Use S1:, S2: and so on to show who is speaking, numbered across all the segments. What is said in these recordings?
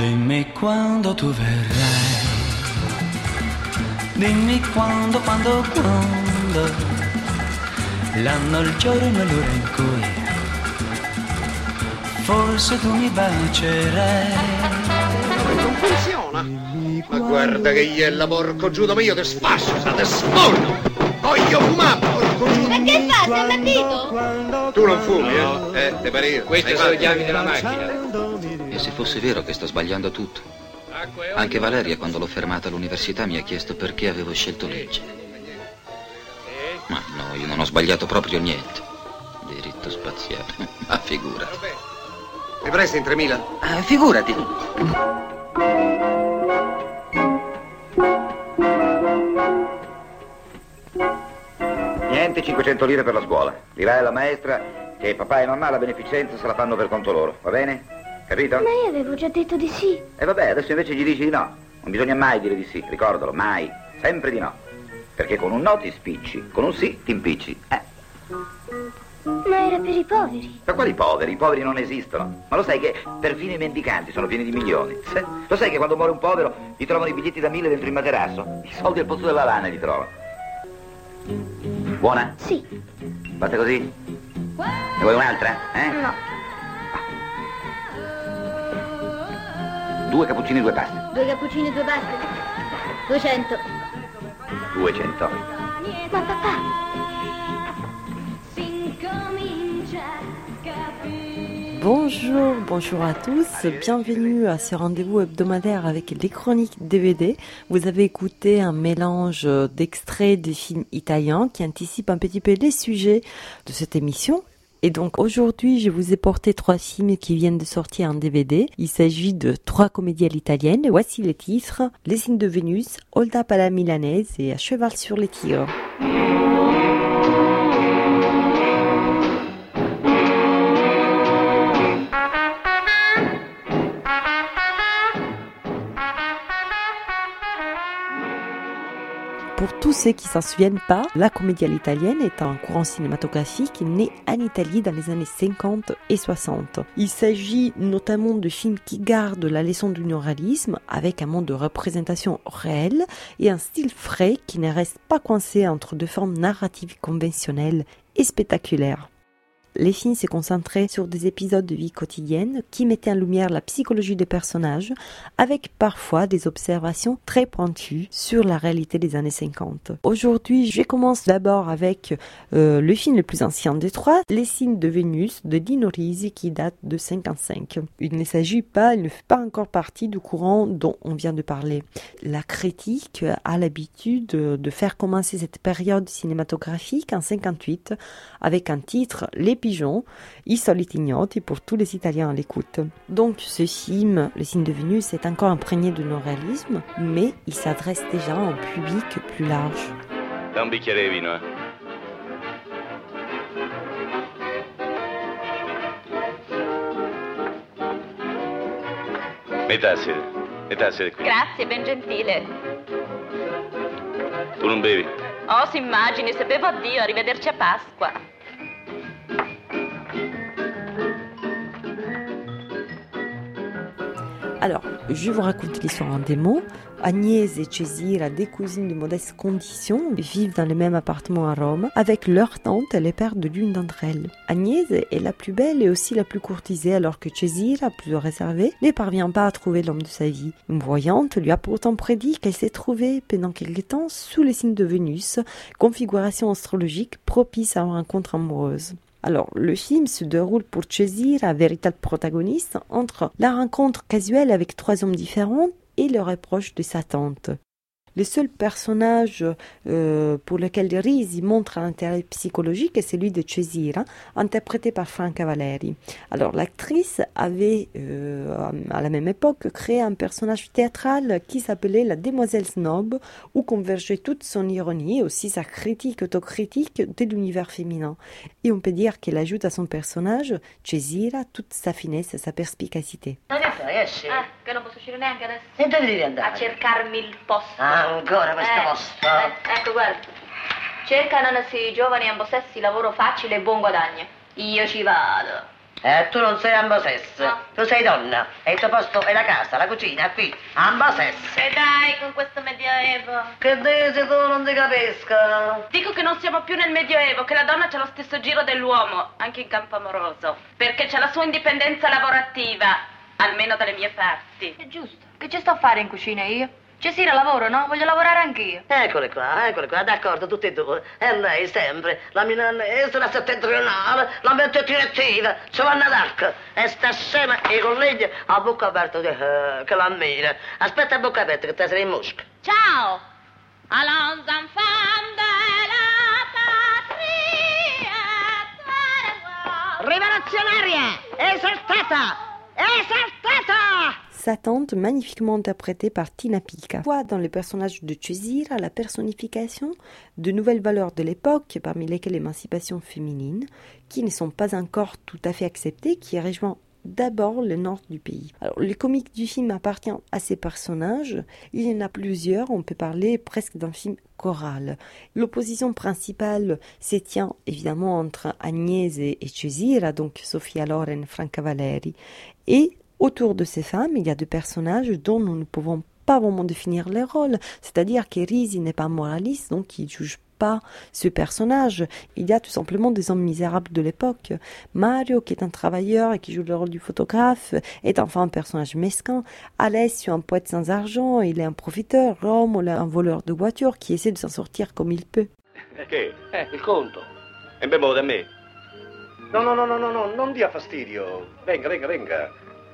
S1: Dimmi quando tu verrai, dimmi quando, l'anno, il giorno e l'ora in cui forse tu mi bacierai.
S2: Non funziona. Ma guarda che iella, porco Giuda, ma io te sfascio, te sforno. Voglio fumare, porco Giuda.
S3: Ma che fa? Sei impazzito?
S2: Tu non fumi, te pare io.
S4: Queste sono le chiavi della macchina.
S5: E se fosse vero che sto sbagliando tutto? Anche Valeria, quando l'ho fermata all'università, mi ha chiesto perché avevo scelto legge. Ma no, io non ho sbagliato proprio niente. Diritto spaziale, ma figurati.
S2: Mi presti in 3.000?
S5: Figurati.
S6: Niente 500 lire per la scuola. Dirai alla maestra che papà e mamma la beneficenza se la fanno per conto loro, va bene? Capito?
S3: Ma io avevo già detto di sì.
S6: E vabbè, adesso invece gli dici di no. Non bisogna mai dire di sì, ricordalo, mai. Sempre di no. Perché con un no ti spicci, con un sì ti impicci.
S3: Ma era per i poveri.
S6: Ma quali poveri? I poveri non esistono. Ma lo sai che perfino i mendicanti sono pieni di milioni? Lo sai che quando muore un povero gli trovano i biglietti da 1.000 dentro il materasso? I soldi al posto della lana li trovano. Buona?
S3: Sì.
S6: Basta così? Ne vuoi un'altra?
S3: No.
S6: 2 cappuccini e 2 paste.
S3: 2 cappuccini e 2 paste. 200.
S6: 200.
S3: Ma papà.
S7: Bonjour à tous, bienvenue à ce rendez-vous hebdomadaire avec les chroniques DVD. Vous avez écouté un mélange d'extraits des films italiens qui anticipent un petit peu les sujets de cette émission. Et donc aujourd'hui, je vous ai porté 3 films qui viennent de sortir en DVD. Il s'agit de 3 comédies italiennes. Voici les titres: Les signes de Vénus, Hold Up à la milanaise et À cheval sur les tigres. Pour tous ceux qui s'en souviennent pas, la comédie italienne est un courant cinématographique né en Italie dans les années 50 et 60. Il s'agit notamment de films qui gardent la leçon du néoréalisme avec un mode de représentation réel et un style frais qui ne reste pas coincé entre deux formes narratives conventionnelles et spectaculaires. Les films se concentraient sur des épisodes de vie quotidienne qui mettaient en lumière la psychologie des personnages avec parfois des observations très pointues sur la réalité des années 50. Aujourd'hui, je commence d'abord avec le film le plus ancien des 3, Les signes de Vénus de Dino Risi qui date de 55. Il ne fait pas encore partie du courant dont on vient de parler. La critique a l'habitude de faire commencer cette période cinématographique en 58 avec un titre Les pigeons, I soliti ignoti pour tous les Italiens à l'écoute. Donc ce film, Le signe de Vénus, est encore imprégné de néoréalisme, mais il s'adresse déjà à un public plus large.
S8: Da un bicchiere di vino, Metà qui.
S9: Grazie, ben gentile.
S8: Tu non bevi?
S9: Oh, si immagini, se bevo addio, arrivederci a Pasqua.
S7: Alors, je vous raconte l'histoire en des mots. Agnès et Cesira, deux cousines de modeste condition, vivent dans le même appartement à Rome avec leur tante et le père de l'une d'entre elles. Agnès est la plus belle et aussi la plus courtisée alors que Cesira, plus réservée, ne parvient pas à trouver l'homme de sa vie. Une voyante lui a pourtant prédit qu'elle s'est trouvée pendant quelque temps sous les signes de Vénus, configuration astrologique propice à une rencontre amoureuse. Alors, le film se déroule pour Cesira, véritable protagoniste, entre la rencontre casuelle avec 3 hommes différents et le reproche de sa tante. Le seul personnage pour lequel Risi montre un intérêt psychologique est celui de Cesira, interprété par Franca Valeri. Alors l'actrice avait à la même époque créé un personnage théâtral qui s'appelait la Demoiselle Snob, où convergeait toute son ironie et aussi sa critique autocritique de l'univers féminin. Et on peut dire qu'elle ajoute à son personnage, Cesira, toute sa finesse et sa perspicacité.
S9: Ma che fai? Esci? Che non posso uscire neanche adesso.
S10: E dove devi andare?
S9: A cercarmi il posto.
S10: Ancora questo posto?
S9: Ecco, guarda. Cercano giovani ambossessi lavoro facile e buon guadagno. Io ci vado.
S10: Tu non sei ambasess, tu sei donna e il tuo posto è la casa, la cucina, qui, ambasess.
S9: E dai, con questo medioevo.
S10: Che dici tu, non ti capisco?
S9: Dico che non siamo più nel medioevo, che la donna c'ha lo stesso giro dell'uomo, anche in campo amoroso, perché c'ha la sua indipendenza lavorativa, almeno dalle mie parti.
S11: È giusto. Che ci sto a fare in cucina io? Cesira lavoro, no? Voglio lavorare anch'io.
S10: Eccole qua, d'accordo, tutti e due. E lei sempre, la milanese, la settentrionale, la mente direttiva, Giovanna d'Arc. E sta scema e i colleghi a bocca aperta che la ammira. Aspetta a bocca aperta che te sei in mosca.
S9: Ciao! Allons enfants de la patria.
S10: Rivoluzionaria! Esaltata!
S7: Sa tante, magnifiquement interprétée par Tina Pica, voit dans le personnage de Cesira la personnification de nouvelles valeurs de l'époque, parmi lesquelles l'émancipation féminine, qui ne sont pas encore tout à fait acceptées, qui rejoint d'abord le nord du pays. Alors, le comique du film appartient à ces personnages. Il y en a plusieurs, on peut parler presque d'un film choral. L'opposition principale s'étient évidemment entre Agnese et Cesira, donc Sofia Loren, Franca Valeri, et autour de ces femmes, il y a deux personnages dont nous ne pouvons pas vraiment définir les rôles. C'est-à-dire que Risi n'est pas moraliste, donc il ne juge pas ce personnage. Il y a tout simplement des hommes misérables de l'époque. Mario, qui est un travailleur et qui joue le rôle du photographe, est enfin un personnage mesquin. Alessio, un poète sans argent, il est un profiteur. Romolo, un voleur de voiture qui essaie de s'en sortir comme il peut.
S8: Che?
S2: Il conto.
S8: E bevo da me.
S2: No, non dia fastidio. Venga.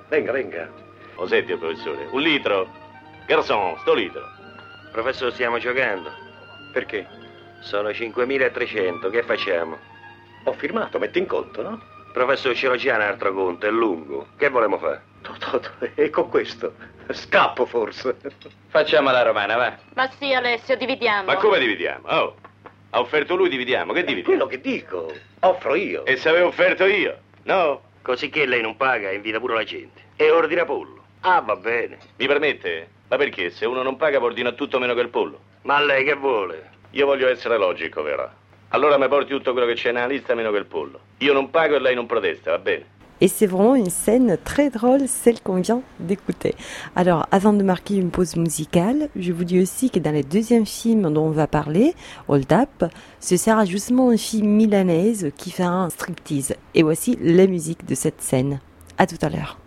S8: Lo senti, professore? Un litro? Garçon, sto litro.
S4: Professore, stiamo giocando.
S2: Perché?
S4: Sono 5.300, che facciamo?
S2: Ho firmato, metti in conto, no?
S4: Professore, ce l'ho già un altro conto, è lungo. Che volemo fare?
S2: E con questo? Scappo, forse.
S8: Facciamo la romana, va.
S9: Ma sì, Alessio, dividiamo.
S8: Ma come dividiamo? Oh, ha offerto lui, dividiamo. Che dividiamo?
S2: Quello che dico, offro io.
S8: E se avevo offerto io? No?
S4: Così che lei non paga, invita pure la gente. E ordina pollo. Ah, va bene.
S8: Mi permette? Ma perché? Se uno non paga, ordina tutto meno che il pollo.
S4: Ma lei che vuole?
S8: Io voglio essere logico, vero? Allora mi porti tutto quello che c'è nella lista meno che il pollo. Io non pago e lei non protesta, va bene?
S7: Et c'est vraiment une scène très drôle, celle qu'on vient d'écouter. Alors, avant de marquer une pause musicale, je vous dis aussi que dans le deuxième film dont on va parler, Hold Up, ce sera justement une fille milanaise qui fera un striptease. Et voici la musique de cette scène. À tout à l'heure.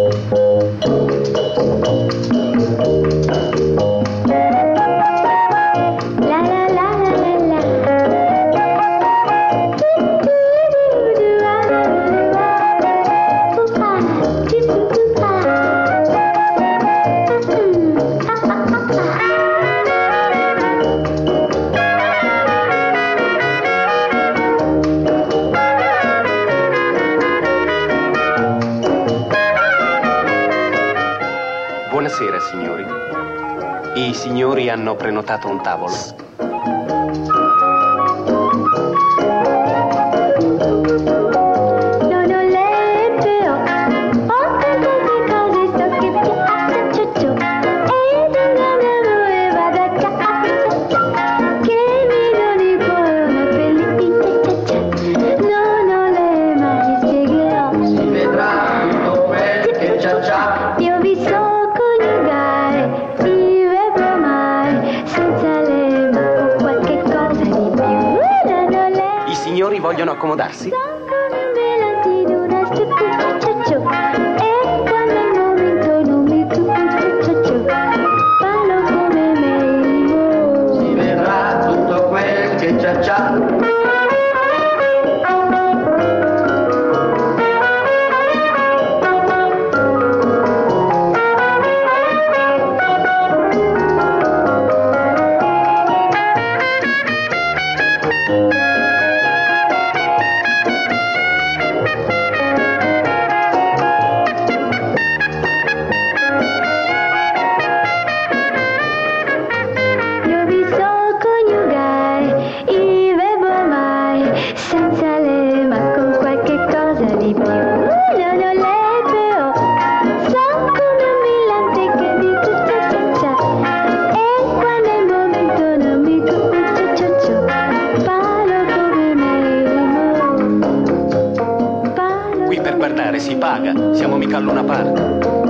S12: Buonasera, signori. I signori hanno prenotato un tavolo. Vogliono accomodarsi?
S10: Si vedrà tutto quel che c'è.
S12: lavorare, si paga, siamo mica al Luna Park.